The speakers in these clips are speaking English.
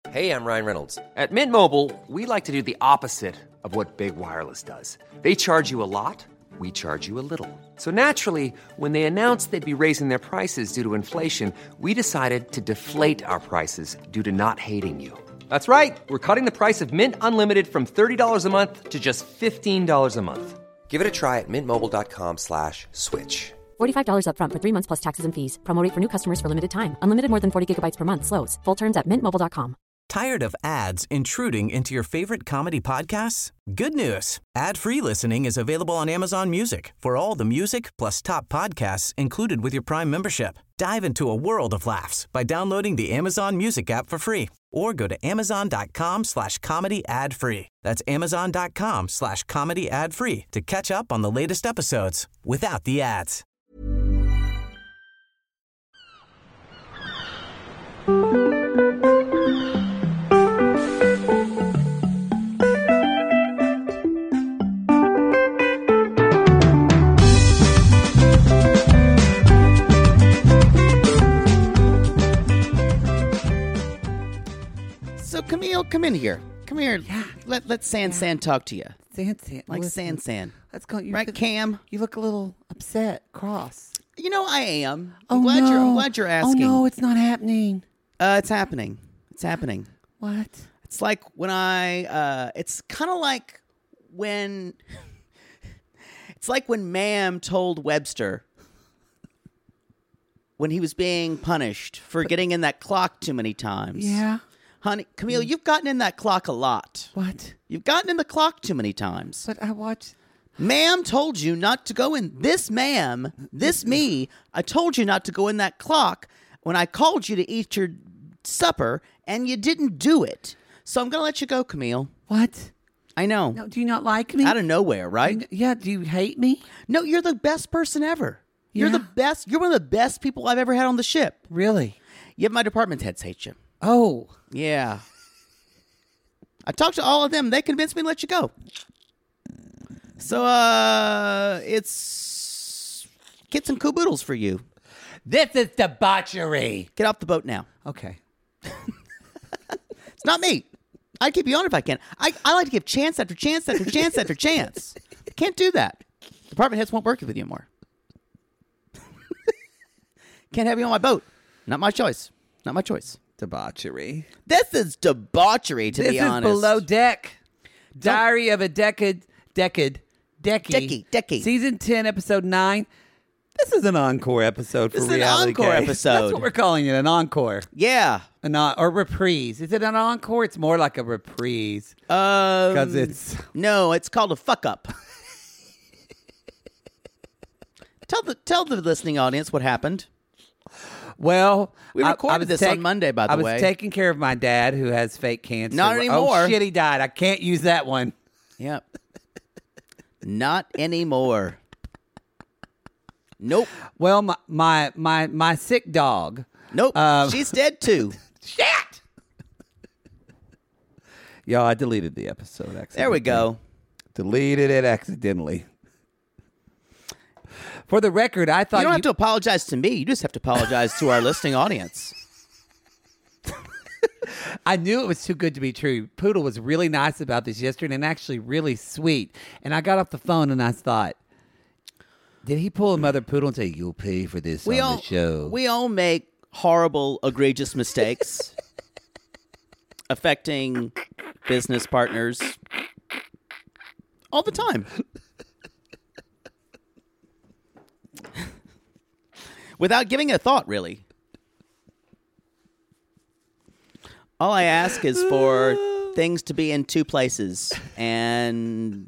Hey, I'm Ryan Reynolds. At Mint Mobile, we like to do the opposite of what Big Wireless does. They charge you a lot, we charge you a little. So naturally, when they announced they'd be raising their prices due to inflation, we decided to deflate our prices due to not hating you. That's right. We're cutting the price of Mint Unlimited from $30 a month to just $15 a month. Give it a try at mintmobile.com/switch. $45 up front for 3 months plus taxes and fees. Promo rate for new customers for limited time. Unlimited more than 40 gigabytes per month. Slows full terms at mintmobile.com. Tired of ads intruding into your favorite comedy podcasts? Good news. Ad-free listening is available on Amazon Music for all the music plus top podcasts included with your Prime membership. Dive into a world of laughs by downloading the Amazon Music app for free or go to amazon.com/comedy ad-free. That's amazon.com/comedy ad-free to catch up on the latest episodes without the ads. So Camille, come in here. Come here. Yeah. Let San talk to you. San. Like listen, San. Let's go. Right, Cam? You look a little upset, cross. You know I am. I'm glad you're asking. Oh no, it's not happening. It's happening. It's happening. What? It's like when it's kind of like when it's like when Ma'am told Webster when he was being punished for getting in that clock too many times. Yeah. Honey, Camille, you've gotten in that clock a lot. What? You've gotten in the clock too many times. But I watched. Ma'am told you not to go in. This me, I told you not to go in that clock when I called you to eat your supper, and you didn't do it. So I'm going to let you go, Camille. What? I know. No, do you not like me? Out of nowhere, right? Yeah, do you hate me? No, you're the best person ever. Yeah. You're the best. You're one of the best people I've ever had on the ship. Really? Yeah, my department heads hate you. Oh. Yeah. I talked to all of them. They convinced me to let you go. So, it's kits and caboodles for you. This is debauchery. Get off the boat now. Okay. It's not me. I'd keep you on if I can. I like to give chance after chance after chance after chance. Can't do that. Department heads won't work with you anymore. Can't have you on my boat. Not my choice. Not my choice. Debauchery. This is debauchery, to be honest. This is Below Deck. Diary of a Decky. Season 10, episode 9. This is an encore episode for Reality This is an encore Gay. episode. That's what we're calling it, an encore. Yeah. Or reprise. Is it an encore? It's more like a reprise. Because it's... No, it's called a fuck up. Tell the listening audience what happened. Well, we recorded this on Monday, by the way. I was taking care of my dad who has fake cancer. Not anymore. Oh, shit, he died. I can't use that one. Yep. Not anymore. Nope. Well, my sick dog. Nope. She's dead too. Shit. Yo, I deleted the episode accidentally. There we go. Deleted it accidentally. For the record, I thought you don't have to apologize to me. You just have to apologize to our listening audience. I knew it was too good to be true. Poodle was really nice about this yesterday and actually really sweet. And I got off the phone and I thought, did he pull a Mother Poodle and say, you'll pay for this on the show? We all make horrible, egregious mistakes affecting business partners all the time. Without giving it a thought, really. All I ask is for things to be in two places, and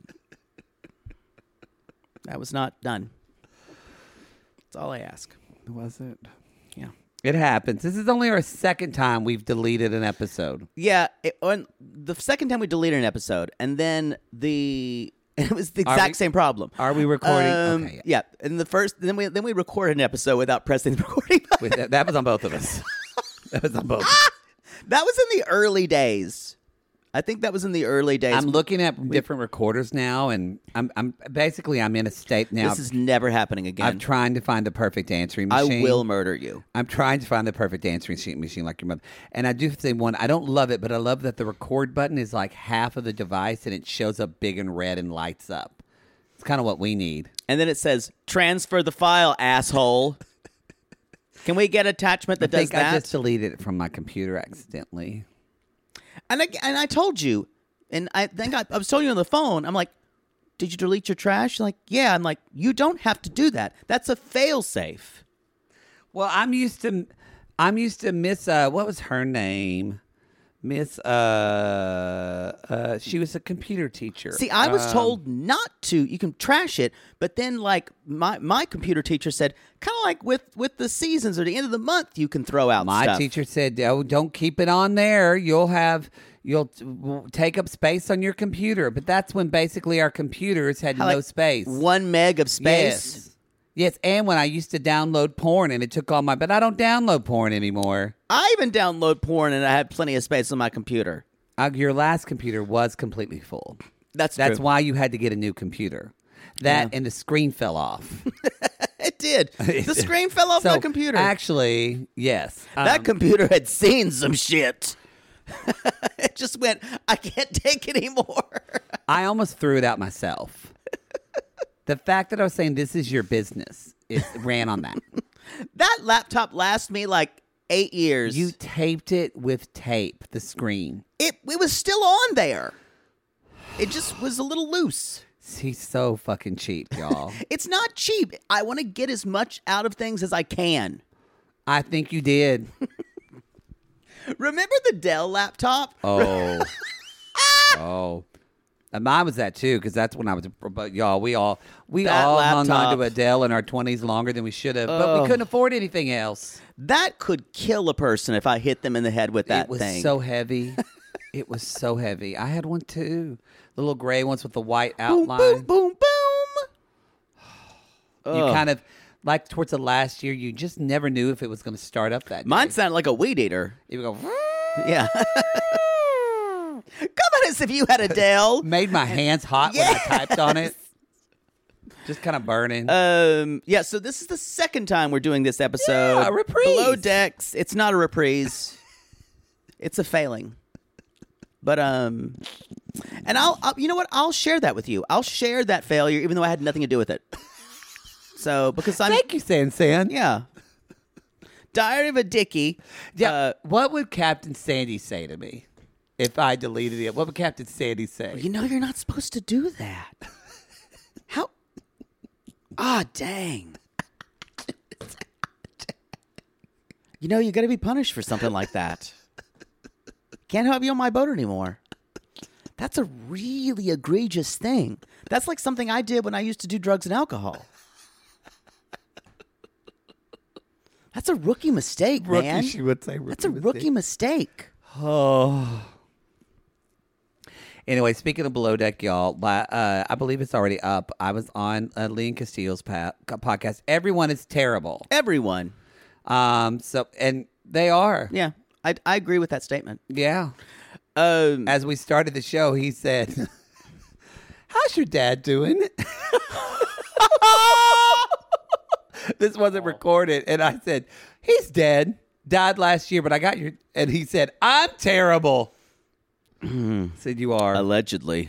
that was not done. That's all I ask. Was it? Yeah. It happens. This is only our second time we've deleted an episode. Yeah. The second time we deleted an episode, and then it was the exact same problem. Are we recording? Okay. Yeah. And then we recorded an episode without pressing the recording button. That was on both of us. That was on both. That was in the early days I think that was in the early days. I'm looking at different recorders now, and I'm basically I'm in a state now. This is never happening again. I'm trying to find the perfect answering machine. I will murder you. I'm trying to find the perfect answering machine like your mother. And I do say one, I don't love it, but I love that the record button is like half of the device, and it shows up big and red and lights up. It's kind of what we need. And then it says, transfer the file, asshole. Can we get an attachment that does that? I just deleted it from my computer accidentally. And I told you, and I think I was telling you on the phone, I'm like, did you delete your trash? You're like, yeah. I'm like, you don't have to do that. That's a fail-safe. Well, I'm used to Miss, what was her name? Miss, she was a computer teacher. See, I was told not to. You can trash it, but then like my computer teacher said, kind of like with the seasons or the end of the month, you can throw out my stuff. teacher said, oh, don't keep it on there. You'll take up space on your computer. But that's when basically our computers had no space. 1 meg of space. Yes, and when I used to download porn and it took all my... But I don't download porn anymore. I even download porn and I had plenty of space on my computer. Your last computer was completely full. That's true. That's why you had to get a new computer. And the screen fell off. It did. The screen fell off my computer. Actually, yes. That computer had seen some shit. It just went, I can't take it anymore. I almost threw it out myself. The fact that I was saying this is your business, it ran on that. That laptop lasted me like 8 years. You taped it with tape, the screen. It was still on there. It just was a little loose. He's so fucking cheap, y'all. It's not cheap. I want to get as much out of things as I can. I think you did. Remember the Dell laptop? Oh. Oh. And mine was that too, because that's when I was. But y'all, we all hung on to Adele in our 20s longer than we should have, but we couldn't afford anything else. That could kill a person if I hit them in the head with that thing. It was so heavy. It was so heavy. I had one too. The little gray ones with the white outline. Boom, boom, boom. You kind of, like towards the last year, you just never knew if it was going to start up that day. Mine sounded like a weed eater. It would go. Yeah. Come on, as if you had a Dell. Made my hands hot when I typed on it. Just kind of burning. Yeah, so this is the second time we're doing this episode. Yeah, a reprise. Below Decks. It's not a reprise. It's a failing. But, and I'll, you know what? I'll share that with you. I'll share that failure, even though I had nothing to do with it. So, because Thank you, San. Yeah. Diary of a Dickie. Yeah. What would Captain Sandy say to me if I deleted it? What would Captain Sandy say? You know, you're not supposed to do that. How? Dang. You know, you got to be punished for something like that. Can't have you on my boat anymore. That's a really egregious thing. That's like something I did when I used to do drugs and alcohol. That's a rookie mistake, man. She would say That's a rookie mistake. Oh. Anyway, speaking of Below Deck, y'all, I believe it's already up. I was on Leon Castillo's podcast. Everyone is terrible. Everyone. And they are. Yeah, I agree with that statement. Yeah. As we started the show, he said, "How's your dad doing?" This wasn't recorded, and I said, "He's dead. Died last year, but I got your." And he said, "I'm terrible." Said you are Allegedly.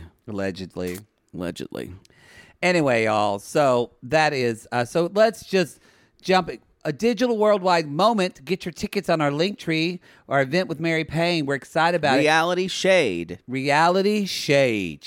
Anyway, y'all. So that is. So let's just jump. A digital worldwide moment. Get your tickets on our Linktree, our event with Mary Payne. We're excited about Reality Shade. Reality Shade.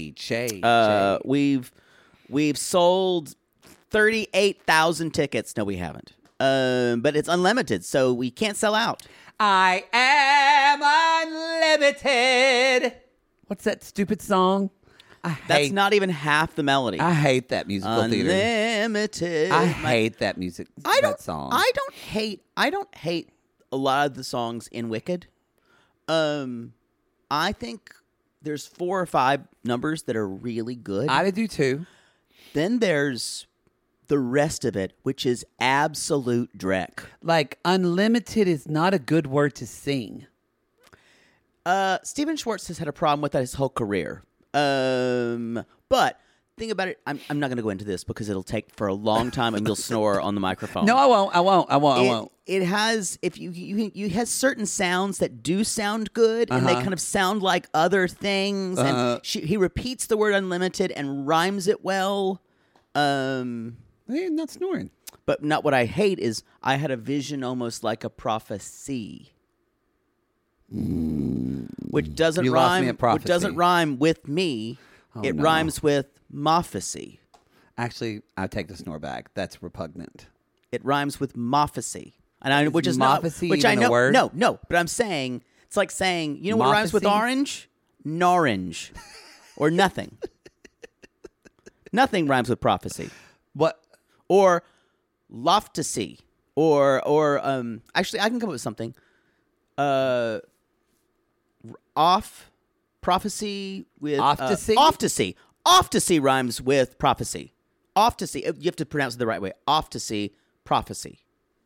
We've sold 38,000 tickets. No, we haven't. But it's unlimited, so we can't sell out. I am unlimited. What's that stupid song? That's not even half the melody. I hate that musical theater. Unlimited. I hate that music. That song. I don't hate a lot of the songs in Wicked. I think there's 4 or 5 numbers that are really good. I do too. Then there's the rest of it, which is absolute dreck. Like, unlimited is not a good word to sing. Steven Schwartz has had a problem with that his whole career. But think about it. I'm not going to go into this because it'll take for a long time and you'll snore on the microphone. No, I won't. It has you has certain sounds that do sound good and they kind of sound like other things. And he repeats the word unlimited and rhymes it well. Not snoring. But not what I hate is I had a vision almost like a prophecy. Which doesn't You lost me at prophecy. Which doesn't rhyme with me. It rhymes with mophacy. Actually, I take the snore back. That's repugnant. It rhymes with mophacy. And which is mophacy not which even I know a word? No, but I'm saying it's like saying, you know what rhymes with Mophacy? orange? Narange. Or nothing. Nothing rhymes with prophecy. What? Or loftasy. Or actually I can come up with something. Off prophecy with Oftasy? Oftasy. Oftasy rhymes with prophecy. Oftasy. You have to pronounce it the right way. Oftasy, prophecy.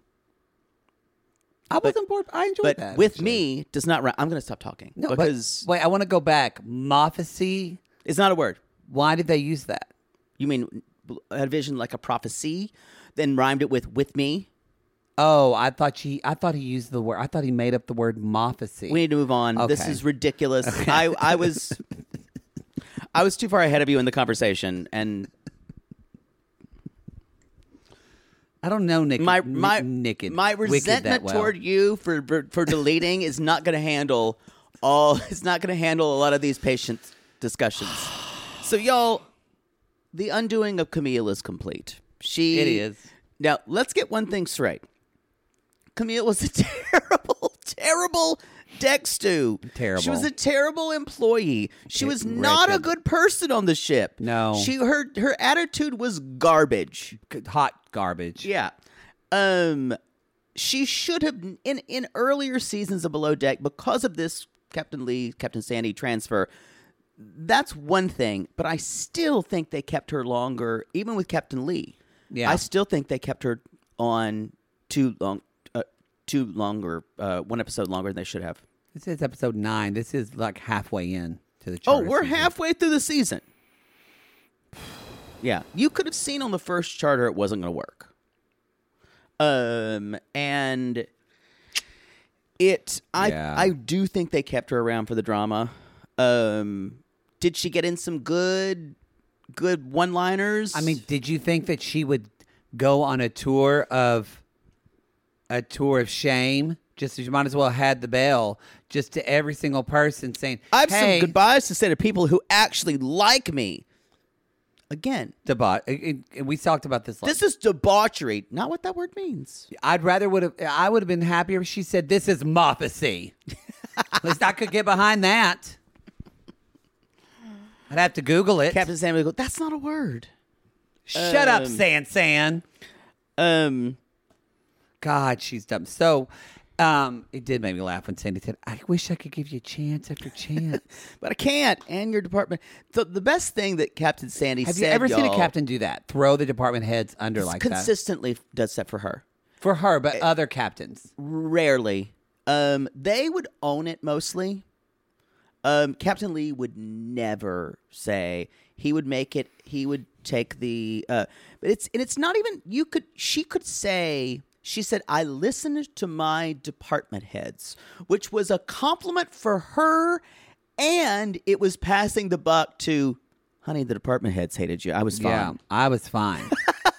I wasn't bored. I enjoyed But that. with actually. me does not rhyme. I'm going to stop talking No, because wait, I want to go back. Mophacy. it's not a word. Why did they use that? You mean a vision like a prophecy, then rhymed it with me? Oh, I thought he used the word. I thought he made up the word mophacy. We need to move on. This Okay. is ridiculous. I was too far ahead of you in the conversation, and I don't know, Nick. my Wicked that resentment well. toward you for deleting is not going to handle all. It's not going to handle a lot of these patient discussions. So, y'all, the undoing of Camille is complete. It is. Now, let's get one thing straight. Camille was a terrible deck stew. Terrible. She was a terrible employee. She was Wretched. not a good person on the ship. No. Her attitude was garbage. Hot garbage. Yeah. She should have in earlier seasons of Below Deck, because of this Captain Sandy transfer. That's one thing, but I still think they kept her longer, even with Captain Lee. Yeah. I still think they kept her on one episode longer than they should have. This is episode 9. This is like halfway in to the Oh, charter we're season. halfway through the season. Yeah, you could have seen on the first charter it wasn't going to work. And I do think they kept her around for the drama. Did she get in some good one-liners? I mean, did you think that she would go on a tour of shame? Just you might as well have had the bell just to every single person saying, I have hey, some goodbyes to say to people who actually like me. Again, we talked about this. this is debauchery. Not what that word means. I would have been happier if she said, this is mophacy. At least I could get behind that. I'd have to Google it. Captain Sam would go, that's not a word. Shut up, San. God, she's dumb. So, it did make me laugh when Sandy said, I wish I could give you chance after chance. But I can't. And your department. So the best thing that Captain Sandy Have said, you ever seen a y'all, captain do that? Throw the department heads under like that? consistently does that for her. For her, but other captains. Rarely. They would own it mostly. Captain Lee would never say. He would make it. He would take the. But it's not even. She could say. She said, "I listened to my department heads," which was a compliment for her, and it was passing the buck to, honey. The department heads hated you. I was fine. Yeah, I was fine.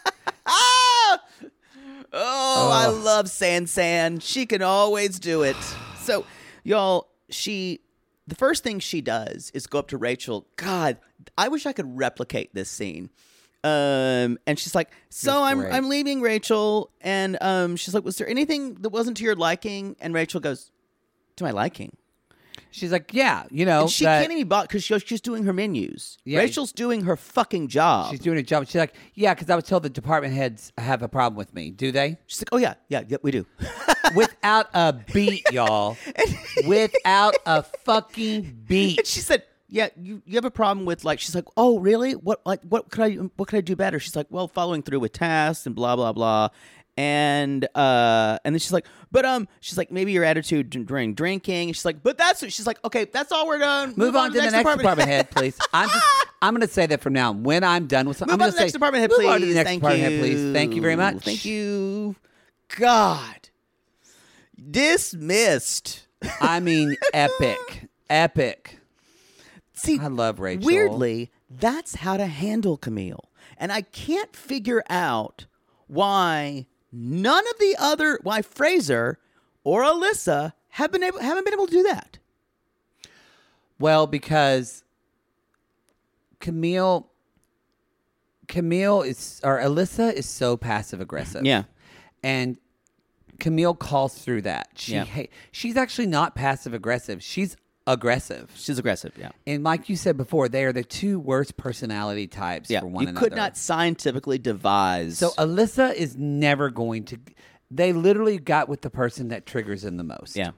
Oh, I love San. She can always do it. So, y'all, the first thing she does is go up to Rachel. God, I wish I could replicate this scene. And she's like, so great. I'm leaving, Rachel. And she's like, was there anything that wasn't to your liking? And Rachel goes, to my liking. She's like, yeah, you know. And she can't even bother because she's doing her menus. Yeah. Rachel's doing her fucking job. She's doing her job. She's like, yeah, because I was told the department heads have a problem with me. Do they? She's like, oh, yeah, we do. Without a beat, y'all. Without a fucking beat. And she said, yeah, you have a problem with, like, she's like, oh, really? What could I do better? She's like, well, following through with tasks and blah, blah, blah. And then she's like, but she's like, maybe your attitude during drinking. And she's like, but that's what she's like. Okay, that's all we're done. Move on to the next department head, please. I'm going to say that from now on. When I'm done with something, Move on to the next department head, please. Move on to the next Thank department you. head, please. Thank you very much. Thank you. God, dismissed. I mean, epic. See, I love Rachel. Weirdly, that's how to handle Camille, and I can't figure out why why Fraser or Alyssa haven't been able to do that. Well, because Alyssa is so passive aggressive. Yeah. And Camille calls through that. Yeah. She's actually not passive aggressive. She's aggressive. She's aggressive, yeah. And like you said before, they are the two worst personality types for one another. You could not scientifically devise. So Alyssa is never going to. They literally got with the person that triggers them the most. Yeah.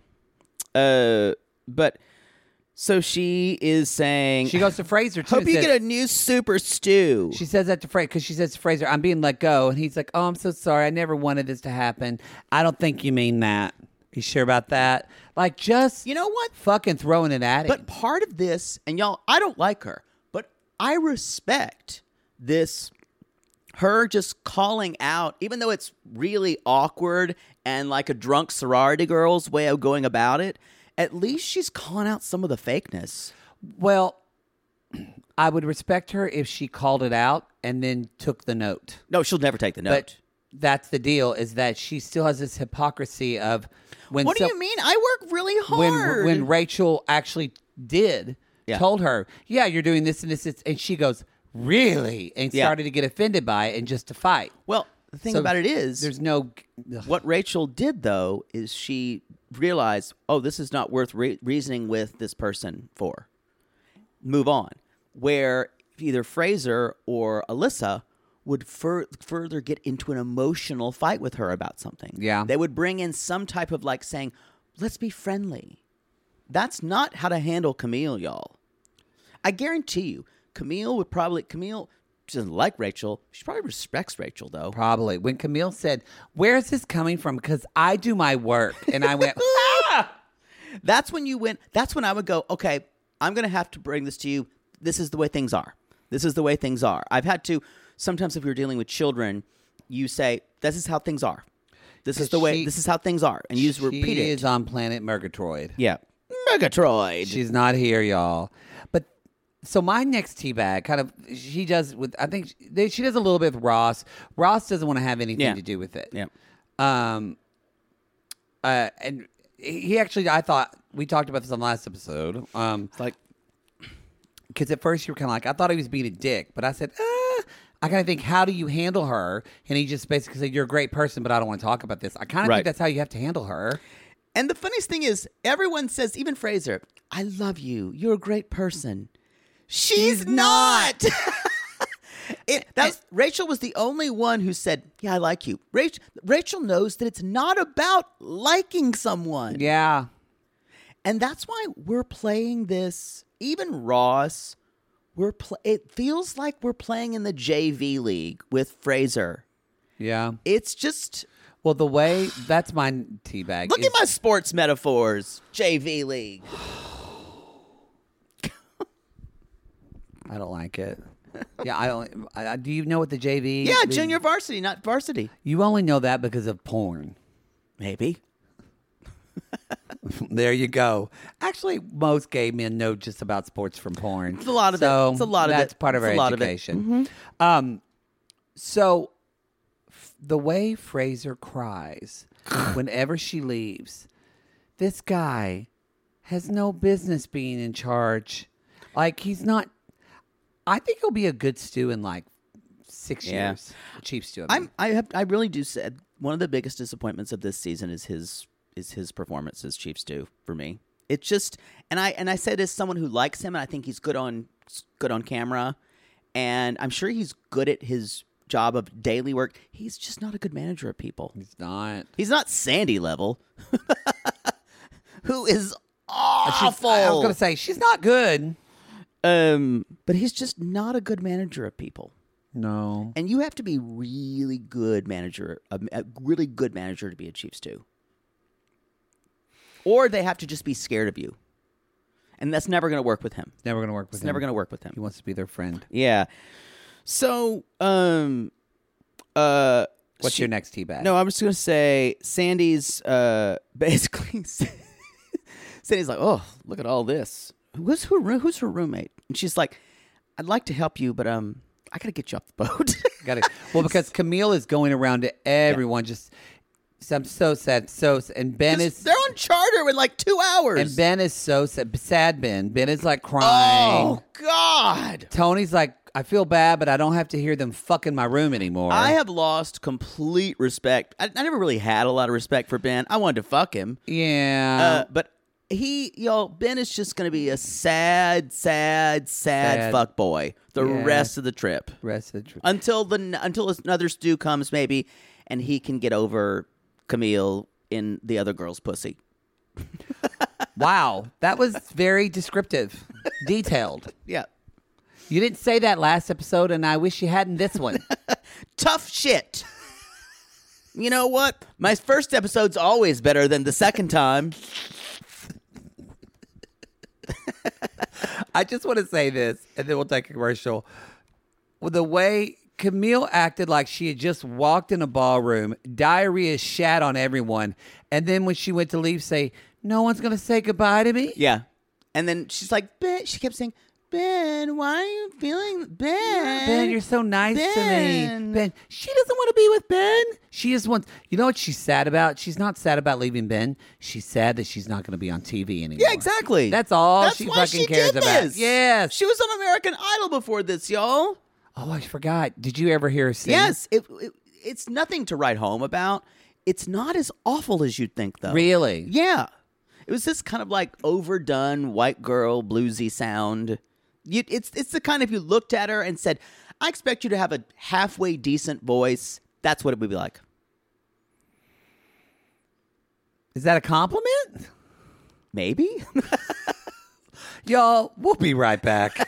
But so she is saying She goes to Fraser too. hope and you says- get a new super stew. She says that to Fraser because she says to Fraser, "I'm being let go," and he's like, "Oh, I'm so sorry. I never wanted this to happen. I don't think you mean that. You sure about that?" Like, just You know what? fucking throwing it at him. But part of this, and y'all, I don't like her, but I respect this. Her just calling out, even though it's really awkward and like a drunk sorority girl's way of going about it, at least she's calling out some of the fakeness. Well, I would respect her if she called it out and then took the note. No, she'll never take the note. But that's the deal, is that she still has this hypocrisy of when. What do you mean? I work really hard. When Rachel actually told her, "Yeah, you're doing this and this," and she goes, "Really?" and started to get offended by it and just to fight. Well, the thing So about it is, there's no. what Rachel did, though, is she realized, oh, this is not worth reasoning with this person for. Move on. Where either Fraser or Alyssa would further get into an emotional fight with her about something. Yeah. They would bring in some type of like saying, let's be friendly. That's not how to handle Camille, y'all. I guarantee you, Camille she doesn't like Rachel. She probably respects Rachel, though. Probably. When Camille said, "Where is this coming from?" Because I do my work. And I went, That's when I would go, okay, I'm going to have to bring this to you. This is the way things are. This is the way things are. I've had to, sometimes if you're dealing with children, you say, this is how things are. This is how things are. And you just repeat it. She is on planet Murgatroyd. Yeah. Murgatroyd. She's not here, y'all. But so my next teabag she does with, I think she does a little bit with Ross. Ross doesn't want to have anything to do with it. Yeah. And he actually, I thought, we talked about this on the last episode. Because at first you were kind of like, I thought he was being a dick. But I said, I kind of think, how do you handle her? And he just basically said, you're a great person, but I don't want to talk about this. I kind of think that's how you have to handle her. And the funniest thing is, everyone says, even Fraser, I love you. You're a great person. She's not. Rachel was the only one who said, yeah, I like you. Rachel knows that it's not about liking someone. Yeah. And that's why we're playing this. Even Ross, it feels like we're playing in the JV league with Fraser. Yeah. It's just... Well, the way... That's my teabag. Look at my sports metaphors. JV league. I don't like it. Yeah, I don't... do you know what the JV... Yeah, junior varsity, not varsity. You only know that because of porn. Maybe. There you go. Actually, most gay men know just about sports from porn. It's a lot of it. It's a lot of it. That's part of our education. Mm-hmm. So, the way Fraser cries whenever she leaves, this guy has no business being in charge. Like, he's not... I think he'll be a good stew in like 6 years. Chief stew. I really do say one of the biggest disappointments of this season is his performance as Chief Stew for me. It's just, and I say this as someone who likes him, and I think he's good on camera, and I'm sure he's good at his job of daily work. He's just not a good manager of people. He's not. He's not Sandy level, who is awful. I was going to say she's not good. But he's just not a good manager of people. No. And you have to be really good manager, a really good manager to be a Chiefs too. Or they have to just be scared of you. And that's never going to work with him. Never going to work with It's him. never going to work with him. He wants to be their friend. Yeah. So, What's your next tea bag? No, I'm just going to say Sandy's basically Sandy's like, "Oh, look at all this. Who's her roommate?" And she's like, "I'd like to help you, but I got to get you off the boat." Got it. Well, because Camille is going around to everyone just I'm so sad. And Ben is they're on charter in like 2 hours. And Ben is so sad. Sad Ben. Ben is like crying. Oh God. Tony's like, I feel bad, but I don't have to hear them fucking my room anymore. I have lost complete respect. I never really had a lot of respect for Ben. I wanted to fuck him. Yeah. But Ben is just going to be a sad fuck boy the rest of the trip. Until another stew comes maybe, and he can get over Camille in the other girl's pussy. Wow, that was very descriptive, detailed. Yeah. You didn't say that last episode, and I wish you hadn't this one. Tough shit. You know what? My first episode's always better than the second time. I just want to say this, and then we'll take a commercial. Well, the way Camille acted like she had just walked in a ballroom, diarrhea shat on everyone, and then when she went to leave, say, "No one's going to say goodbye to me?" Yeah. And then she's like, Ben, she kept saying, "Ben, why are you feeling Ben? Ben, you're so nice to Ben. me. Ben, she doesn't want to be with Ben. She just wants, you know what she's sad about? She's not sad about leaving Ben. She's sad that she's not going to be on TV anymore. Yeah, exactly. That's all That's she why fucking she cares did about. this. Yes. She was on American Idol before this, y'all. Oh, I forgot. Did you ever hear her sing? Yes. It's nothing to write home about. It's not as awful as you'd think, though. Really? Yeah. It was this kind of like overdone white girl bluesy sound. It's the kind if you looked at her and said, "I expect you to have a halfway decent voice." That's what it would be like. Is that a compliment? Maybe. Y'all, we'll be right back.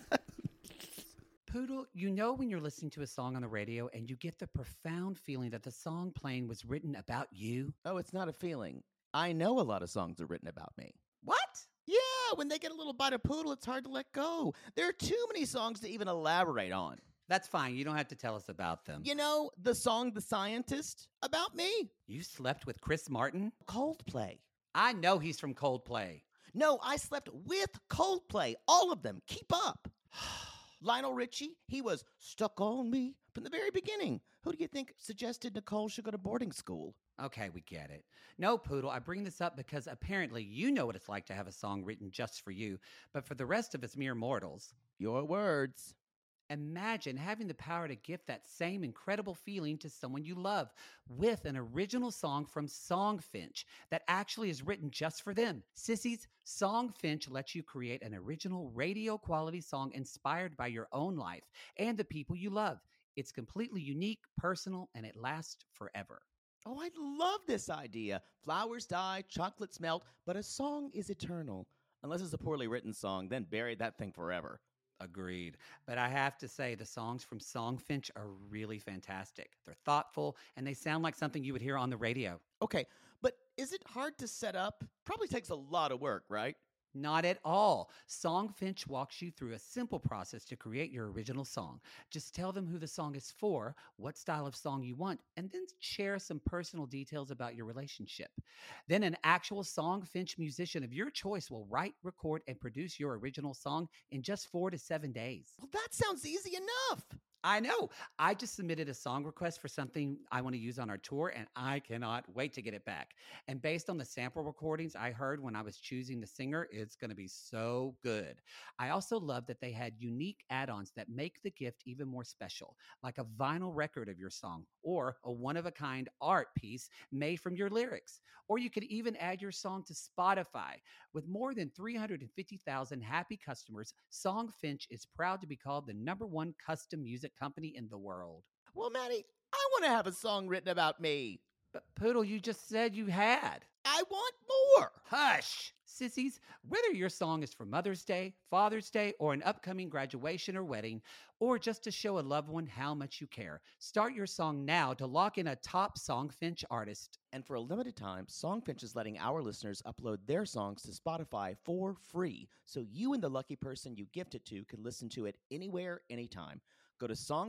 Poodle, you know when you're listening to a song on the radio and you get the profound feeling that the song playing was written about you? Oh, it's not a feeling. I know a lot of songs are written about me. What? Yeah, when they get a little bite of Poodle, it's hard to let go. There are too many songs to even elaborate on. That's fine. You don't have to tell us about them. You know, the song The Scientist, about me. You slept with Chris Martin? Coldplay. I know he's from Coldplay. No, I slept with Coldplay. All of them. Keep up. Lionel Richie, he was stuck on me from the very beginning. Who do you think suggested Nicole should go to boarding school? Okay, we get it. No, Poodle, I bring this up because apparently you know what it's like to have a song written just for you, but for the rest of us mere mortals, Your words. imagine having the power to gift that same incredible feeling to someone you love with an original song from Songfinch that actually is written just for them. Sissies, Songfinch lets you create an original radio quality song inspired by your own life and the people you love. It's completely unique, personal, and it lasts forever. Oh, I love this idea. Flowers die, chocolates melt, but a song is eternal. Unless it's a poorly written song, then bury that thing forever. Agreed. But I have to say, the songs from Songfinch are really fantastic. They're thoughtful, and they sound like something you would hear on the radio. Okay, but is it hard to set up? Probably takes a lot of work, right? Not at all. Songfinch walks you through a simple process to create your original song. Just tell them who the song is for, what style of song you want, and then share some personal details about your relationship. Then an actual Songfinch musician of your choice will write, record, and produce your original song in just 4 to 7 days. Well, that sounds easy enough. I know. I just submitted a song request for something I want to use on our tour, and I cannot wait to get it back. And based on the sample recordings I heard when I was choosing the singer, it's going to be so good. I also love that they had unique add-ons that make the gift even more special, like a vinyl record of your song or a one-of-a-kind art piece made from your lyrics. Or you could even add your song to Spotify. With more than 350,000 happy customers, Songfinch is proud to be called the #1 custom music company in the world. Well, Maddie, I want to have a song written about me. But Poodle, you just said you had. I want more. Hush! Sissies, whether your song is for Mother's Day, Father's Day, or an upcoming graduation or wedding, or just to show a loved one how much you care, start your song now to lock in a top Songfinch artist. And for a limited time, Songfinch is letting our listeners upload their songs to Spotify for free, so you and the lucky person you gift it to can listen to it anywhere, anytime. Go to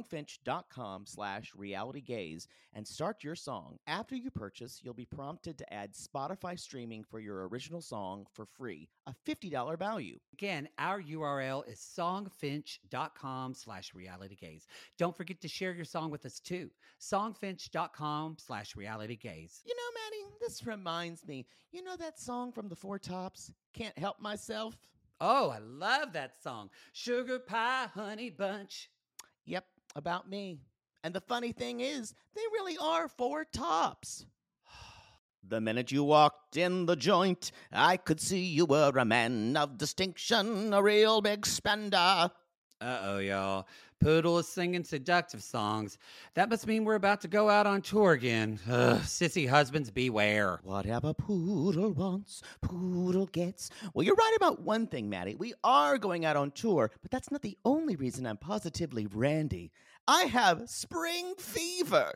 songfinch.com/realitygaze and start your song. After you purchase, you'll be prompted to add Spotify streaming for your original song for free, a $50 value. Again, our URL is songfinch.com/realitygaze. Don't forget to share your song with us too. Songfinch.com/realitygaze. You know, Maddie, this reminds me, you know that song from the Four Tops, Can't Help Myself? Oh, I love that song. Sugar Pie Honey Bunch. Yep, about me. And the funny thing is, they really are four tops. The minute you walked in the joint, I could see you were a man of distinction, a real big spender. Uh-oh, y'all. Poodle is singing seductive songs. That must mean we're about to go out on tour again. Ugh, sissy husbands, beware. Whatever Poodle wants, Poodle gets. Well, you're right about one thing, Maddie. We are going out on tour, but that's not the only reason I'm positively randy. I have spring fever.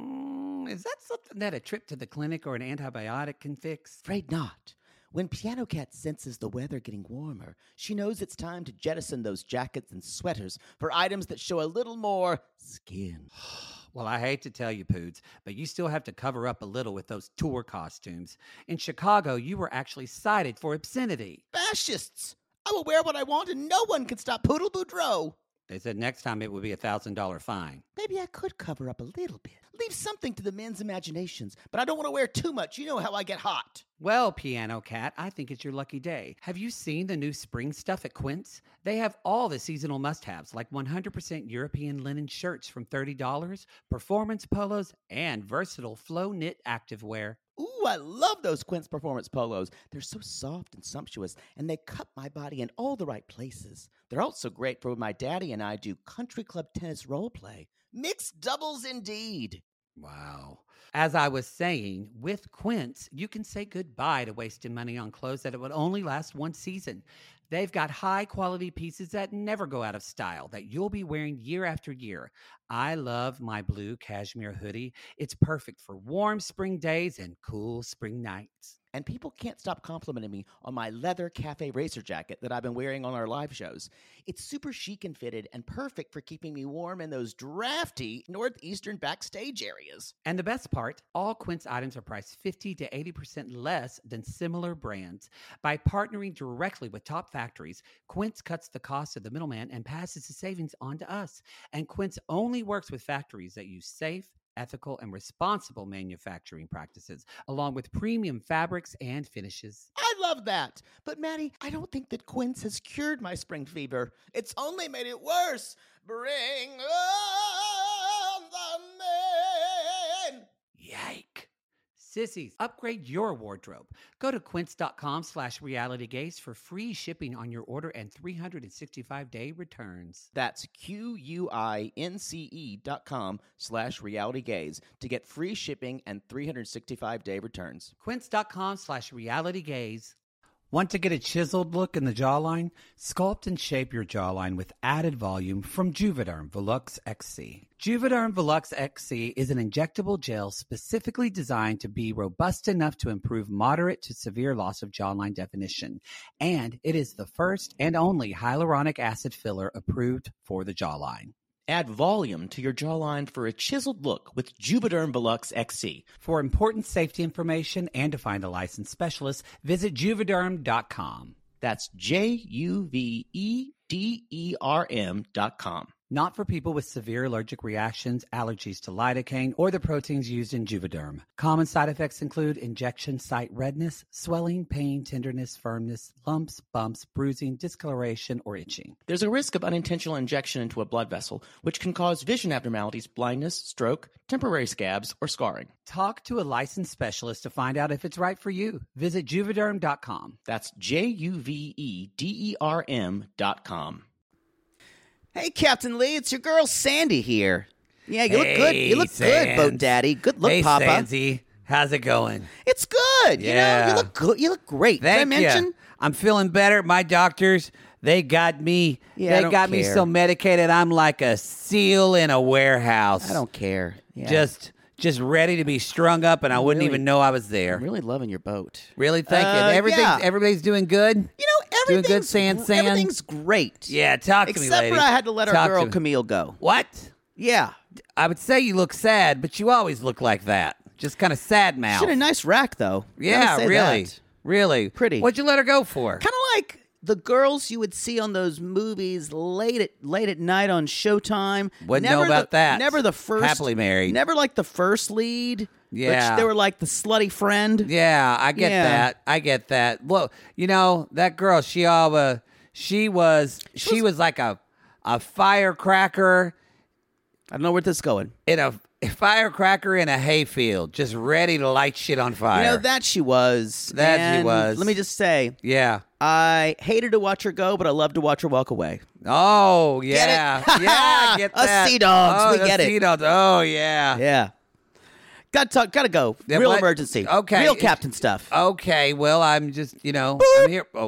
Is that something that a trip to the clinic or an antibiotic can fix? Afraid not. When Piano Cat senses the weather getting warmer, she knows it's time to jettison those jackets and sweaters for items that show a little more skin. Well, I hate to tell you, Poods, but you still have to cover up a little with those tour costumes. In Chicago, you were actually cited for obscenity. Fascists! I will wear what I want and no one can stop Poodle Boudreaux. They said next time it would be a $1,000 fine. Maybe I could cover up a little bit. Leave something to the men's imaginations, but I don't want to wear too much. You know how I get hot. Well, Piano Cat, I think it's your lucky day. Have you seen the new spring stuff at Quince? They have all the seasonal must-haves, like 100% European linen shirts from $30, performance polos, and versatile flow knit activewear. Ooh, I love those Quince Performance polos. They're so soft and sumptuous, and they cut my body in all the right places. They're also great for when my daddy and I do country club tennis role play. Mixed doubles indeed. Wow. As I was saying, with Quince, you can say goodbye to wasting money on clothes that it would only last one season. They've got high-quality pieces that never go out of style, that you'll be wearing year after year. I love my blue cashmere hoodie. It's perfect for warm spring days and cool spring nights. And people can't stop complimenting me on my leather cafe racer jacket that I've been wearing on our live shows. It's super chic and fitted and perfect for keeping me warm in those drafty northeastern backstage areas. And the best part, all Quince items are priced 50 to 80% less than similar brands. By partnering directly with top factories, Quince cuts the cost of the middleman and passes the savings on to us. And Quince only works with factories that use safe, ethical, and responsible manufacturing practices, along with premium fabrics and finishes. I love that. But Maddie, I don't think that Quince has cured my spring fever. It's only made it worse. Bring on the men. Yike. Sissies, upgrade your wardrobe. Go to quince.com/realitygaze for free shipping on your order and 365-day returns. That's QUINCE.com/realitygaze to get free shipping and 365-day returns. Quince.com/realitygaze. Want to get a chiseled look in the jawline? Sculpt and shape your jawline with added volume from Juvederm Volux XC. Juvederm Volux XC is an injectable gel specifically designed to be robust enough to improve moderate to severe loss of jawline definition. And it is the first and only hyaluronic acid filler approved for the jawline. Add volume to your jawline for a chiseled look with Juvederm Volux XC. For important safety information and to find a licensed specialist, visit Juvederm.com. That's JUVEDERM.com. Not for people with severe allergic reactions, allergies to lidocaine, or the proteins used in Juvederm. Common side effects include injection site redness, swelling, pain, tenderness, firmness, lumps, bumps, bruising, discoloration, or itching. There's a risk of unintentional injection into a blood vessel, which can cause vision abnormalities, blindness, stroke, temporary scabs, or scarring. Talk to a licensed specialist to find out if it's right for you. Visit Juvederm.com. That's JUVEDERM.com. Hey, Captain Lee, it's your girl Sandy here. Yeah, you look good. You look Sans. good, Boat Daddy. Good look, hey, Papa. Sansy. How's it going? It's good. Yeah. You look good. You look great. Did I Thank mention? you. I'm feeling better. My doctors, they got me. Yeah, I they don't got me care. so medicated. I'm like a seal in a warehouse. I don't care. Yeah. Just ready to be strung up, and I wouldn't Really- even know I was there. I'm really loving your boat. Really, thank you. yeah. Everybody's doing good. You know, Doing good, everything's San. Everything's great. Yeah, talk to me, Except lady. for I had to let our Talk girl to me. Camille go. What? Yeah. I would say you look sad, but you always look like that. Just kind of sad mouth. She had a nice rack though. Yeah, Gotta say really, that. really Pretty. What'd you let her go for? Kind of like the girls you would see on those movies late at night on Showtime. Wouldn't know about that. Never the first. Happily married. Never like the first lead. Yeah. Which they were like the slutty friend. Yeah, I get Yeah. that. I get that. Well, you know that girl. She was like a firecracker I don't know where this is going. in a firecracker in a hayfield, just ready to light shit on fire. You know, that she was. That she And was. Let me just say, Yeah. I hated to watch her go, but I love to watch her walk away. Oh, Get yeah. it? Yeah, I get Us that. sea dogs, Oh, we the get it. sea dogs. Oh, yeah. Yeah. Gotta go. Yeah, Real but- emergency. okay. Real captain stuff. Okay, well, I'm just, I'm here. Oh.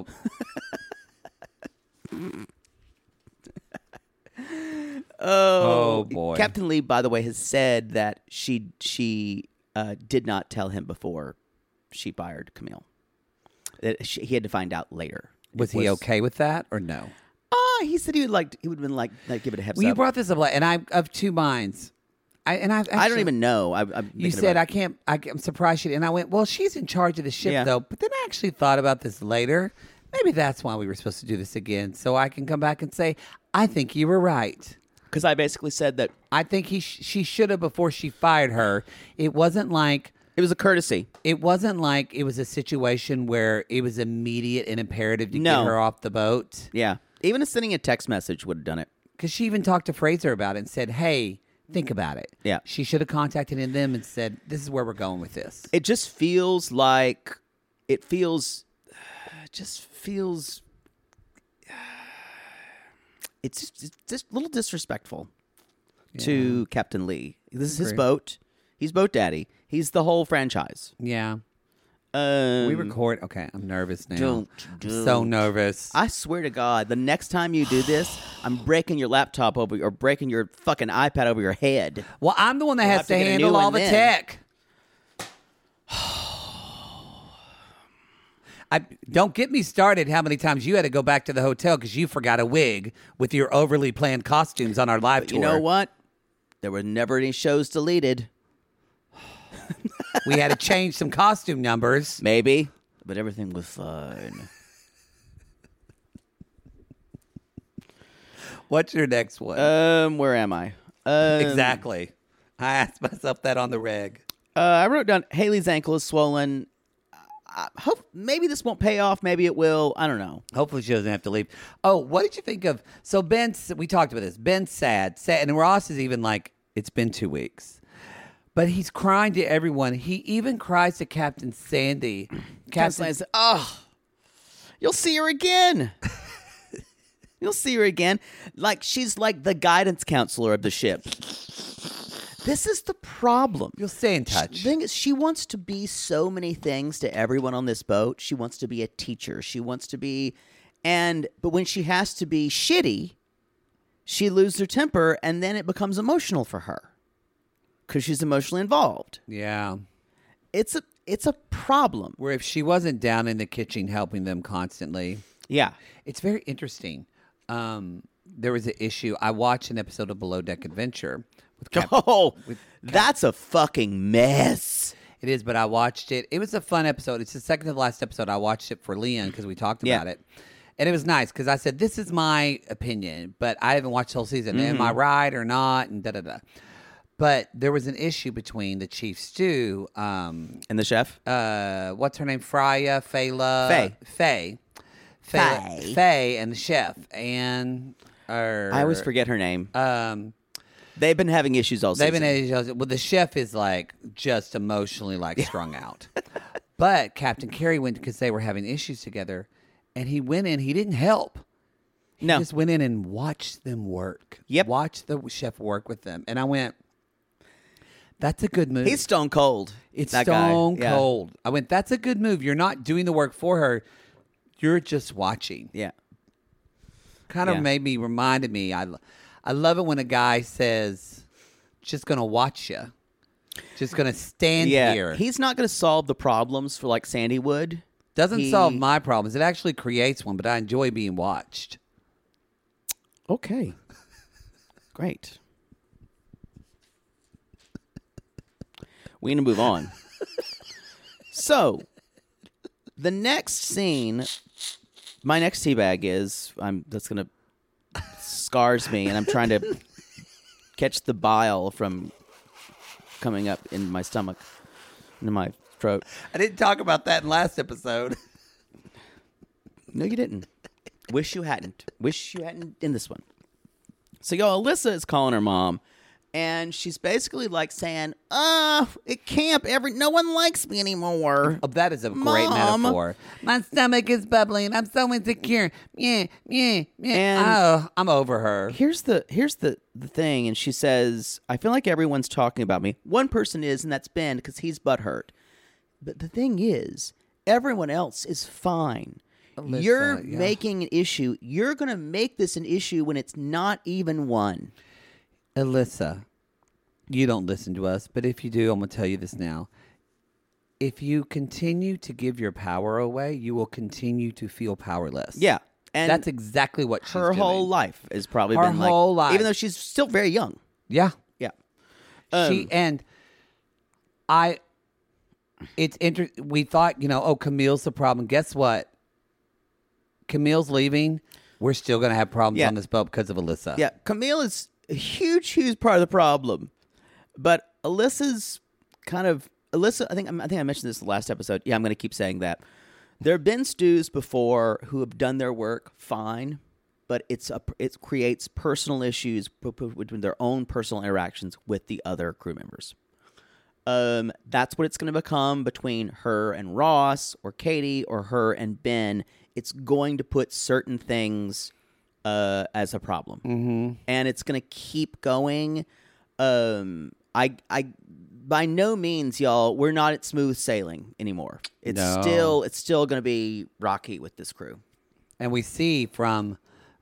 Oh, boy. Captain Lee, by the way, has said that she did not tell him before she fired Camille. He had to find out later. Was he okay with that or no? He said he would have been like give it a heads Well, you up. brought this up, and I'm of two minds. I don't even know. You said I'm surprised she didn't. And I went, well, she's in charge of the ship, Yeah. though. But then I actually thought about this later. Maybe that's why we were supposed to do this again, so I can come back and say, I think you were right. because I basically said that I think she should have before she fired her. It wasn't like it was a courtesy. it was a situation where it was immediate and imperative to No. get her off the boat. Yeah, even sending a text message would have done it. Because she even talked to Fraser about it and said, hey, think about it. Yeah. She should have contacted them and said, this is where we're going with this. It just feels like it's just a little disrespectful to Captain Lee. This is his Agree. boat. He's boat daddy. He's the whole franchise. Yeah. We We record. Okay, I'm nervous now. Don't. I'm so nervous. I swear to God, the next time you do this, I'm breaking your laptop over or breaking your fucking iPad over your head. Well, I'm the one that We'll has have to to get a handle new all one the then. tech. Don't get me started how many times you had to go back to the hotel because you forgot a wig with your overly planned costumes on our live But tour. you know what? There were never any shows deleted. We had to change some costume numbers. Maybe, but everything was fine. What's your next one? Where am I? Exactly. I asked myself that on the reg. I wrote down Haley's ankle is swollen. Hope maybe this won't pay off. Maybe it will. I don't know. Hopefully she doesn't have to leave. Oh, what did you think of? So Ben, we talked about this. Ben's sad, and Ross is even like, it's been 2 weeks. But he's crying to everyone. He even cries to Captain Sandy. Captain said, "Oh, you'll see her again. You'll see her again. Like she's like the guidance counselor of the ship." This is the problem. You'll stay in touch. The thing is, she wants to be so many things to everyone on this boat. She wants to be a teacher. She wants to be, but when she has to be shitty, she loses her temper, and then it becomes emotional for her because she's emotionally involved. Yeah. It's a problem. Where if she wasn't down in the kitchen helping them constantly, Yeah. it's very interesting. There was an issue. I watched an episode of Below Deck Adventure with That's a fucking mess. It is, but I watched it. It was a fun episode. It's the second to the last episode. I watched it for Leon because we talked about it. And it was nice because I said, this is my opinion, but I haven't watched the whole season. Am I right or not? And da-da-da. But there was an issue between the Chief Stew. And the chef? What's her name? Freya, Fayla? Faye. Faye and the chef. And... I always forget her name. Um, They've been having issues all season. well, the chef is like just emotionally like strung out. But Captain Carey went because they were having issues together, and he went in. He didn't help. He just went in and watched them work. Yep. Watched the chef work with them, and I went, That's a good move. He's stone cold. It's that guy. stone Yeah. cold. I went, that's a good move. You're not doing the work for her. You're just watching. Yeah. Kind of reminded me. I love it when a guy says, just going to watch you. Just going to stand here. He's not going to solve the problems for like Sandy would. Doesn't solve my problems. It actually creates one, but I enjoy being watched. Okay. Great. We need to move on. So, the next scene, my next teabag is, that's going to scars me, and I'm trying to catch the bile from coming up in my stomach, into my throat. I didn't talk about that in last episode. No, you didn't. Wish you hadn't. Wish you hadn't in this one. So, Alyssa is calling her mom, and she's basically like saying, at camp, no one likes me anymore. Oh, that is a great metaphor. My stomach is bubbling. I'm so insecure. Yeah. And I'm over her. Here's the thing, and she says, I feel like everyone's talking about me. One person is, and that's Ben, because he's butthurt. But the thing is, everyone else is fine. Alyssa, You're making an issue. You're going to make this an issue when it's not even one. Alyssa, you don't listen to us, but if you do, I'm going to tell you this now. If you continue to give your power away, you will continue to feel powerless. Yeah. And that's exactly what she's her doing. whole life has probably Her been like, whole life. even though she's still very young. Yeah. Yeah. It's interesting. We thought, Camille's the problem. Guess what? Camille's leaving. We're still going to have problems on this boat because of Alyssa. Yeah. Camille is a huge part of the problem. But Alyssa's I think I mentioned this in the last episode. Yeah, I'm going to keep saying that. There have been stews before who have done their work fine, but it creates personal issues between their own personal interactions with the other crew members. That's what it's going to become between her and Ross or Katie or her and Ben. It's going to put certain things as a problem, and it's going to keep going. By no means, y'all, we're not at smooth sailing anymore. It's still going to be rocky with this crew. And we see kind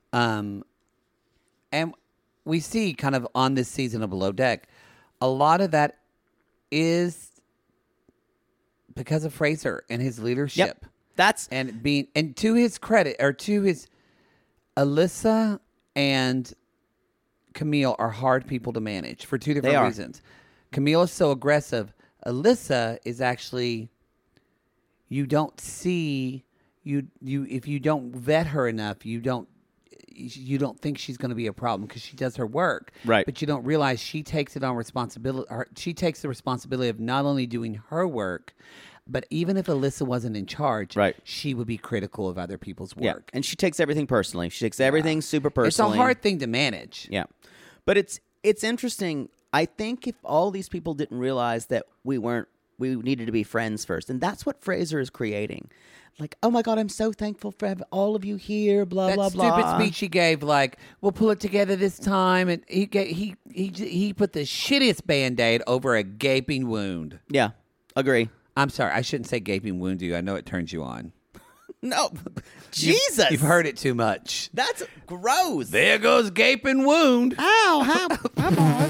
of on this season of Below Deck, a lot of that is because of Fraser and his leadership. Yep. And to his credit, or to his, Alyssa and Camille are hard people to manage for two different reasons. Camille is so aggressive. Alyssa is actually, you don't see, you if you don't vet her enough, you don't think she's going to be a problem because she does her work. Right. But you don't realize she takes it on responsibility. She takes the responsibility of not only doing her work, but even if Alyssa wasn't in charge, she would be critical of other people's work. Yeah. And she takes everything personally. She takes everything super personally. It's a hard thing to manage. Yeah. But it's interesting. I think if all these people didn't realize that we needed to be friends first, and that's what Fraser is creating. Like, oh my God, I'm so thankful for having all of you here, blah, blah, blah. That stupid speech he gave, like, we'll pull it together this time. And he put the shittiest Band-Aid over a gaping wound. Yeah, agree. I'm sorry, I shouldn't say gaping wound to you. I know it turns you on. No, Jesus. You've heard it too much. That's gross. There goes gaping wound. Ow, I'm on.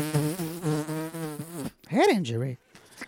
Head injury.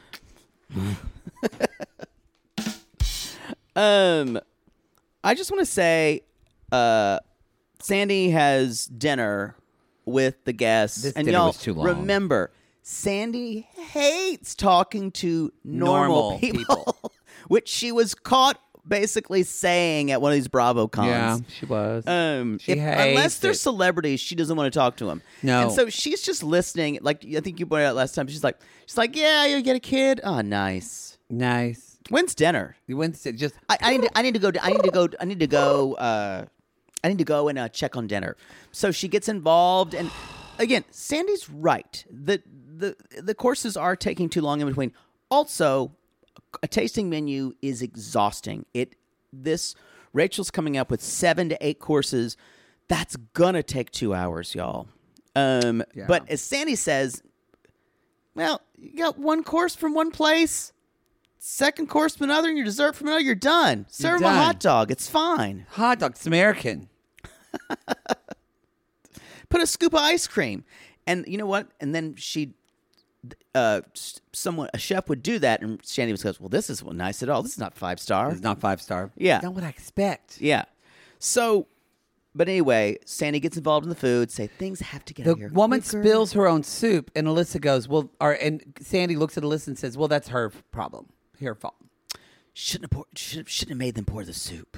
I just want to say, Sandy has dinner with the guests, This and dinner y'all was too long. remember, Sandy hates talking to normal people, which she was caught basically saying at one of these BravoCons. Yeah, she was. Unless they're celebrities, she doesn't want to talk to them. No. And so she's just listening. Like I think you pointed out last time, she's like, yeah, you get a kid. Oh, nice. When's dinner? I need to go and check on dinner. So she gets involved, and again, Sandy's right. The courses are taking too long in between. Also, a tasting menu is exhausting. Rachel's coming up with 7 to 8 courses. That's gonna take 2 hours, y'all. But as Sandy says, Well, you got one course from one place, second course from another, and your dessert from another. You're done. Serve them a hot dog. It's fine. Hot dog. It's American. Put a scoop of ice cream. And you know what? And then a chef would do that, and Shandy would go, well, this isn't nice at all. This is not 5-star. It's not 5-star. Yeah. Not what I expect. Yeah. So, but anyway, Sandy gets involved in the food, say things have to get out of here. The woman quicker. spills her own soup, and Alyssa goes, and Sandy looks at Alyssa and says, well, that's her problem. Her fault. Shouldn't have made them pour the soup.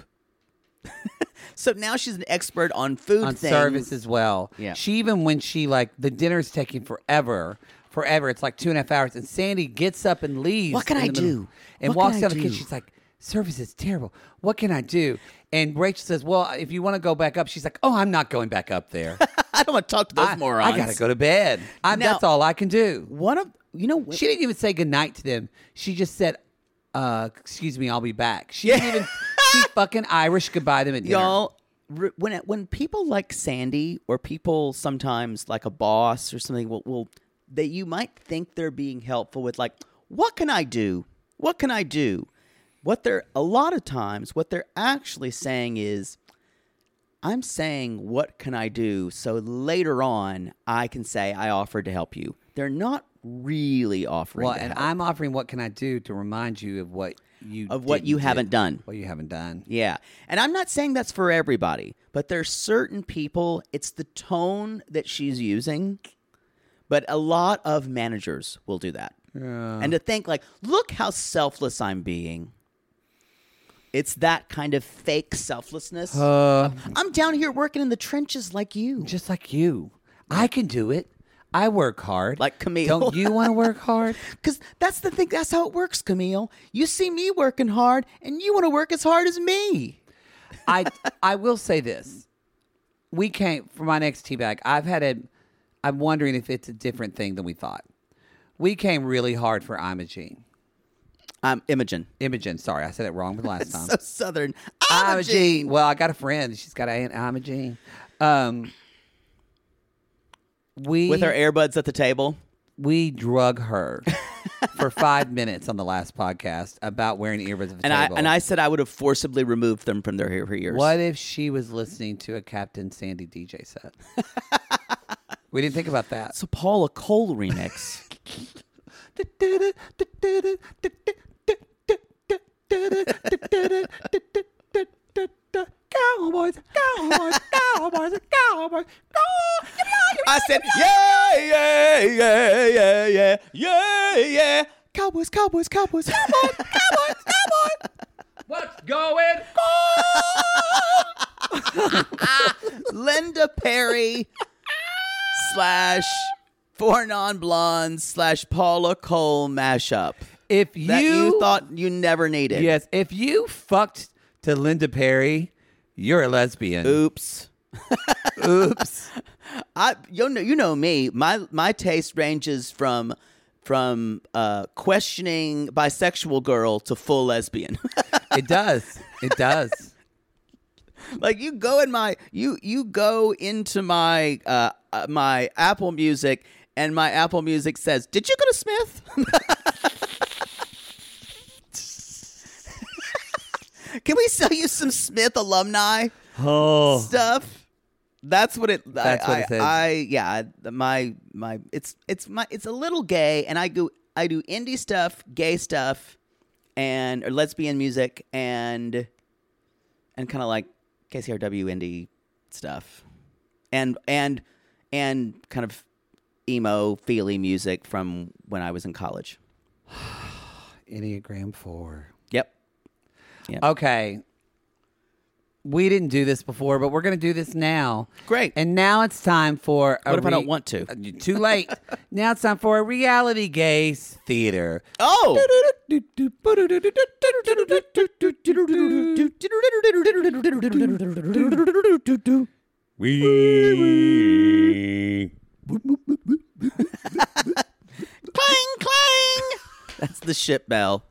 So now she's an expert on food on things. service as well. Yeah. She even when she the dinner's taking forever. It's like 2.5 hours, and Sandy gets up and leaves. What can I do? And What walks can I down the do? kitchen. She's like, service is terrible. What can I do? And Rachel says, well, if you want to go back up, she's like, oh, I'm not going back up there. I don't want to talk to those morons. I got to go to bed. That's all I can do. She didn't even say goodnight to them. She just said, excuse me, I'll be back. She didn't even, she fucking Irish goodbye them at dinner. Y'all, when people like Sandy or people sometimes like a boss or something that you might think they're being helpful with, like, what can I do? What can I do? A lot of times what they're actually saying is, I'm saying, what can I do? So later on, I can say I offered to help you. They're not really offering to help. I'm offering what can I do to remind you of what you haven't done. What you haven't done. Yeah. And I'm not saying that's for everybody, but there's certain people, it's the tone that she's using. But a lot of managers will do that. Yeah. And to think like, look how selfless I'm being. It's that kind of fake selflessness. I'm down here working in the trenches like you. Just like you. I can do it. I work hard. Like Camille. Don't you want to work hard? Because that's the thing. That's how it works, Camille. You see me working hard, and you want to work as hard as me. I will say this. We came, for my next teabag, I'm wondering if it's a different thing than we thought. We came really hard for Imogene. Imogen. Imogen, sorry. I said it wrong the last time. So Southern. Imogene. Well, I got a friend. She's got an Imogene. With her earbuds at the table? We drug her for 5 minutes on the last podcast about wearing earbuds at the table. And I said I would have forcibly removed them from her ears. What if she was listening to a Captain Sandy DJ set? We didn't think about that. It's a Paula Cole remix. Cowboys, Cowboys, Cowboys, Cowboys. I said, yeah, yeah, yeah, yeah, yeah, yeah, yeah. Cowboys, Cowboys, Cowboys, Cowboys, Cowboys, Cowboys. What's going on? Linda Perry / 4 Non-Blondes / Paula Cole mashup. If that you thought you never needed. Yes, if you fucked to Linda Perry, you're a lesbian. Oops. Oops. You know me. My taste ranges from questioning bisexual girl to full lesbian. It does. It does. Like you go into my my Apple Music, and my Apple Music says, "Did you go to Smith?" Can we sell you some Smith alumni stuff? That's what it. That's what it says. It's a little gay, and I do indie stuff, gay stuff, or lesbian music, and kind of like KCRW indie stuff, and kind of emo feely music from when I was in college. Enneagram 4. Yep. Okay. We didn't do this before, but we're going to do this now. Great. And now it's time for what if I don't want to? Too late. Now it's time for a reality gaze theater. Oh. Clang, clang. That's the ship bell.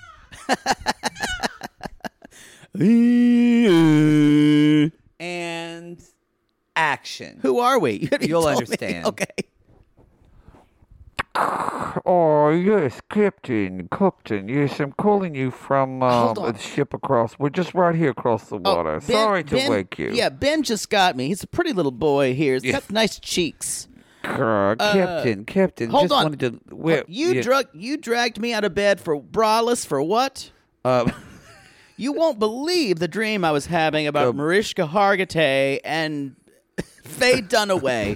And action. Who are we? You'll understand. Okay. Oh, yes, Captain. Captain, yes, I'm calling you from Hold on. the ship across. We're just right here across the water. Ben- Sorry to Ben- wake you. Yeah, Ben just got me. He's a pretty little boy here. He's got nice cheeks. Captain, Hold just on. wanted to... Well, You dragged me out of bed for braless for what? You won't believe the dream I was having about Mariska Hargitay and Faye Dunaway.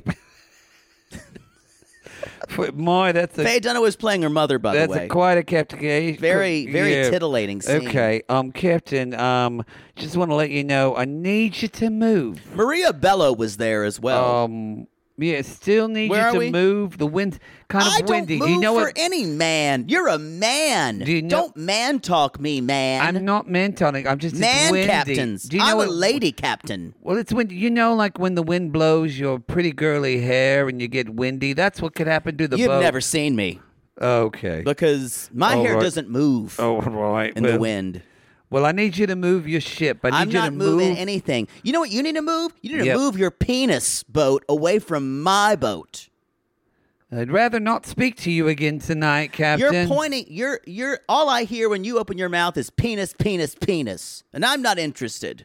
Faye Dunaway was playing her mother, by the way. That's quite a captivation. Very titillating scene. Okay, Captain, just want to let you know, I need you to move. Maria Bello was there as well. Yeah, still need Where you are to we? move. The wind's kind of I windy. don't Do you know move what? for any man. You're a man. Do you know- Don't man talk me, man. I'm not meant on it. I'm just it's man windy. captains. Do you know I'm what? a lady captain. Well, it's windy. You know, like when the wind blows your pretty girly hair and you get windy. That's what could happen to the You've boat. never seen me Okay. because my All hair right. doesn't move Oh, right. in the wind. Well, I need you to move your ship. I need I'm you not to moving move. anything. You know what you need to move? You need to Yep. move your penis boat away from my boat. I'd rather not speak to you again tonight, Captain. You're pointing. You're. All I hear when you open your mouth is penis, penis, penis, and I'm not interested.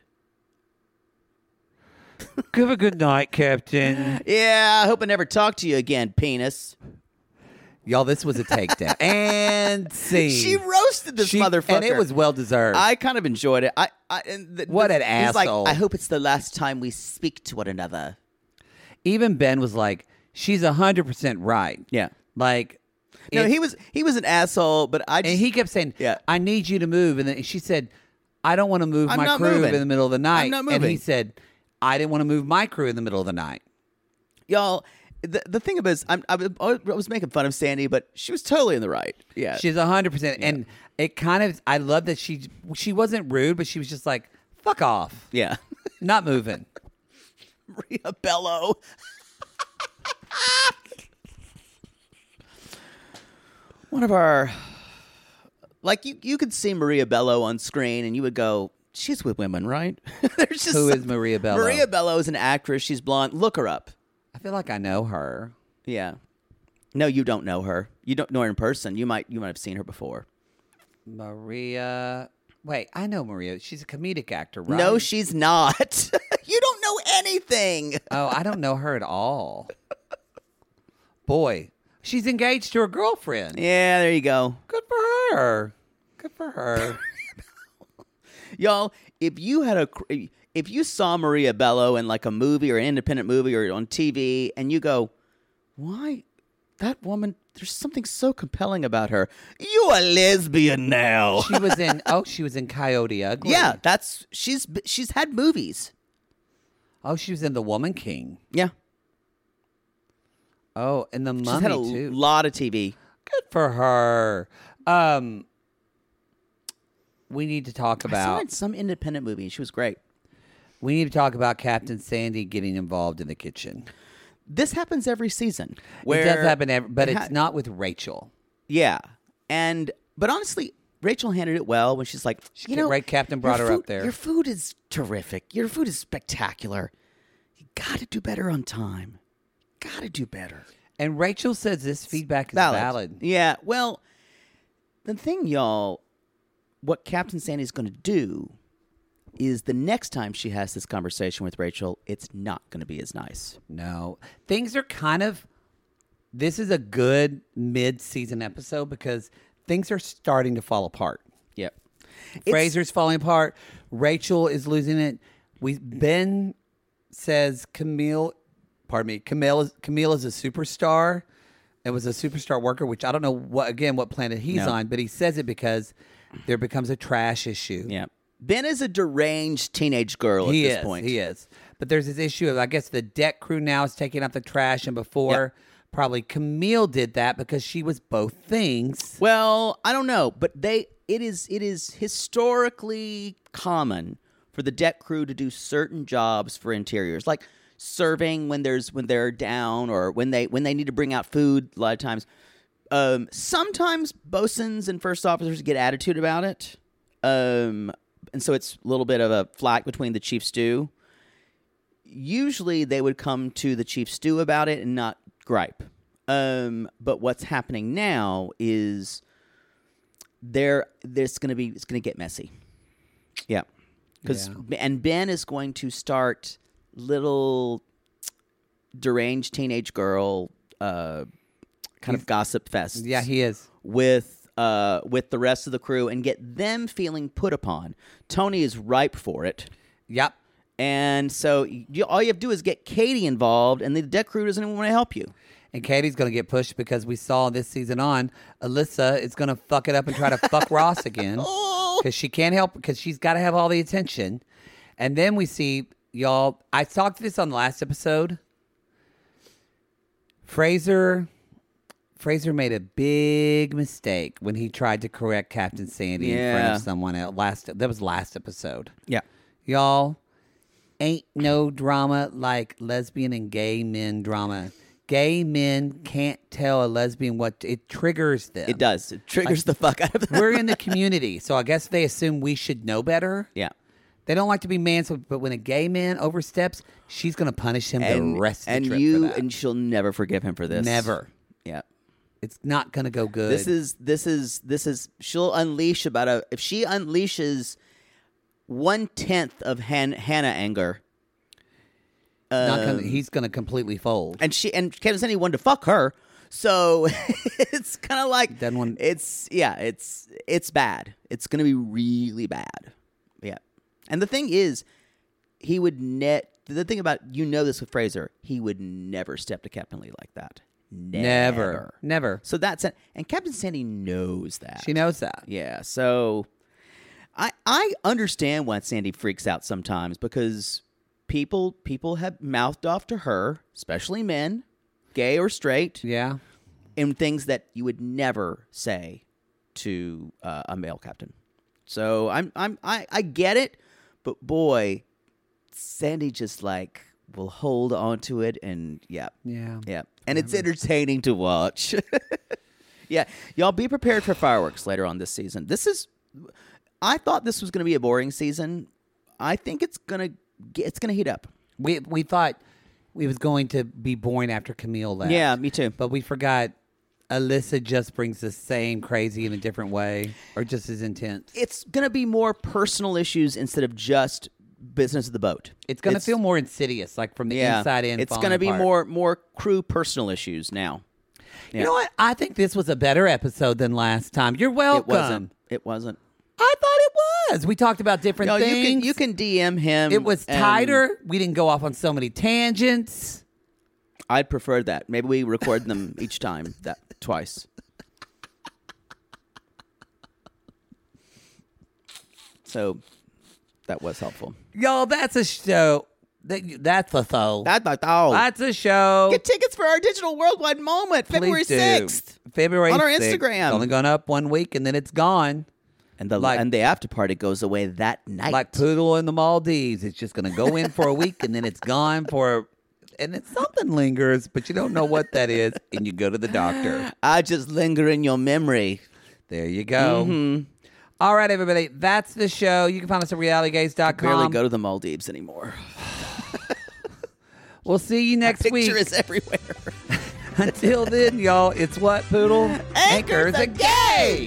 Have a good night, Captain. Yeah, I hope I never talk to you again, penis. Y'all, this was a takedown. And scene. She roasted this motherfucker, And it was well deserved. I kind of enjoyed it. What an he's asshole. Like, I hope it's the last time we speak to one another. Even Ben was like, she's 100% right. Yeah. Like, No, it- he was an asshole, but I just and he kept saying, Yeah. I need you to move. And then she said, I don't want to move I'm my not crew moving. in the middle of the night. I'm not And he moving. said, I didn't want to move my crew in the middle of the night. y'all. The thing about is, I was making fun of Sandy, but she was totally in the right. Yeah, She's 100%. And it kind of, I love that she wasn't rude, but she was just like, fuck off. yeah. Not moving. Maria Bello. One of our, like you could see Maria Bello on screen, and you would go, "She's with women, right?" There's just Who is Maria Bello? Maria Bello is an actress. She's blonde. Look her up. I feel like I know her. Yeah. No, you don't know her. You don't know her in person. You might have seen her before. Maria. Wait, I know Maria. She's a comedic actor, right? No, she's not. You don't know anything. Oh, I don't know her at all. Boy, she's engaged to her girlfriend. Yeah, there you go. Good for her. Good for her. Y'all, if you saw Maria Bello in like a movie or an independent movie or on TV and you go, why that woman, there's something so compelling about her. You a lesbian now. She was in Coyote Ugly. Yeah, she's had movies. Oh, she was in The Woman King. Yeah. Oh, and The She's Mummy had a too. lot of TV. Good for her. We need to talk I saw her about in some independent movie. She was great. we need to talk about Captain Sandy getting involved in the kitchen. This happens every season. It does happen, but it it's not with Rachel. Yeah, but honestly, Rachel handled it well when she's like, Right, Captain brought your her up food- there. Your food is terrific. Your food is spectacular. You got to do better on time. Got to do better. And Rachel says this feedback is valid. Yeah. Well, the thing, y'all, what Captain Sandy's going to do is the next time she has this conversation with Rachel, it's not going to be as nice. No. Things are kind of this is a good mid-season episode because things are starting to fall apart. Yep. Fraser's falling apart. Rachel is losing it. Ben says Camille is a superstar. It was a superstar worker, which I don't know what planet he's No. on, but he says it because there becomes a trash issue. Yeah. Ben is a deranged teenage girl at this point. He is. But there's this issue of, I guess, the deck crew now is taking out the trash, and before probably Camille did that because she was both things. Well, I don't know, but it is historically common for the deck crew to do certain jobs for interiors, like serving when they're down or when they need to bring out food. A lot of times, sometimes bosuns and first officers get attitude about it, and so it's a little bit of a flack between the chief stew. Usually, they would come to the chief stew about it and not gripe. But what's happening now is it's going to get messy. Yeah. And Ben is going to start little deranged teenage girl kind of gossip fest. Yeah, he is. With the rest of the crew and get them feeling put upon. Tony is ripe for it. Yep. And so all you have to do is get Katie involved, and the deck crew doesn't even want to help you. And Katie's going to get pushed because we saw this season on, Alyssa is going to fuck it up and try to fuck Ross again. Because she can't help, because she's got to have all the attention. And then we see, y'all, I talked this on the last episode. Fraser made a big mistake when he tried to correct Captain Sandy in front of someone else. That was last episode. Yeah. Y'all, ain't no drama like lesbian and gay men drama. Gay men can't tell a lesbian it triggers them. It does. It triggers the fuck out of them. We're in the community, so I guess they assume we should know better. Yeah. They don't like to be mansplained, but when a gay man oversteps, she's going to punish him the rest of the trip for that. And she'll never forgive him for this. Never. Yeah. It's not going to go good. This is she'll unleash if she unleashes 1/10 of Hannah anger. He's going to completely fold. And Kevin Sandy wanted to fuck her, so it's kind of like it's bad. It's going to be really bad. Yeah. And the thing is, he would the thing about this with Fraser, he would never step to Captain Lee like that. Never. So that's it. And Captain Sandy knows that. She knows that. Yeah. So I understand why Sandy freaks out sometimes, because people have mouthed off to her, especially men, gay or straight. Yeah. In things that you would never say to a male captain. So I get it, but boy, Sandy just will hold on to it, and yeah. And it's entertaining to watch. Yeah, y'all be prepared for fireworks later on this season. I thought this was going to be a boring season. I think it's gonna heat up. We thought it was going to be boring after Camille left. Yeah, me too. But we forgot Alyssa just brings the same crazy in a different way, or just as intense. It's going to be more personal issues instead of just business of the boat. It's going to feel more insidious, like from the inside in. It's going to be more crew personal issues now. Yeah. You know what? I think this was a better episode than last time. You're welcome. It wasn't. I thought it was. We talked about different things. You can DM him. It was tighter. We didn't go off on so many tangents. I'd prefer that. Maybe we record them each time, twice. So that was helpful. Y'all, that's a show. That's a show. That's a show. Get tickets for our digital worldwide moment, February 6th. February 6th. On our Instagram. It's only gone up 1 week, and then it's gone. And the after party goes away that night. Like Poodle in the Maldives. It's just going to go in for a week, and then it's gone and then something lingers, but you don't know what that is, and you go to the doctor. I just linger in your memory. There you go. Mm-hmm. All right, everybody. That's the show. You can find us at realitygaze.com. I barely go to the Maldives anymore. We'll see you next week. Picture is everywhere. Until then, y'all, it's what, Poodle? Anchors are gay!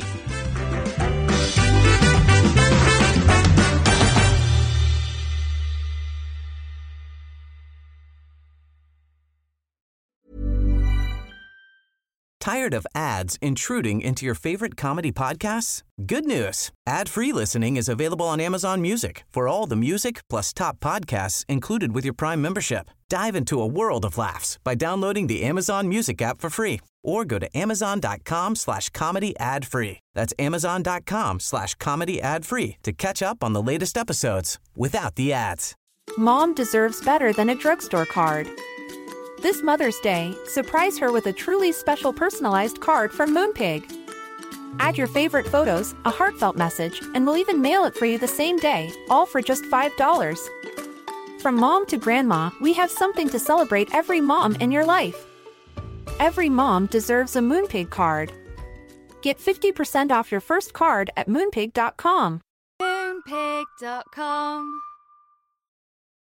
Tired of ads intruding into your favorite comedy podcasts? Good news. Ad-free listening is available on Amazon Music for all the music plus top podcasts included with your Prime membership. Dive into a world of laughs by downloading the Amazon Music app for free or go to amazon.com/comedy ad-free. That's amazon.com/comedy ad-free to catch up on the latest episodes without the ads. Mom deserves better than a drugstore card. This Mother's Day, surprise her with a truly special personalized card from Moonpig. Add your favorite photos, a heartfelt message, and we'll even mail it for you the same day, all for just $5. From mom to grandma, we have something to celebrate every mom in your life. Every mom deserves a Moonpig card. Get 50% off your first card at Moonpig.com. Moonpig.com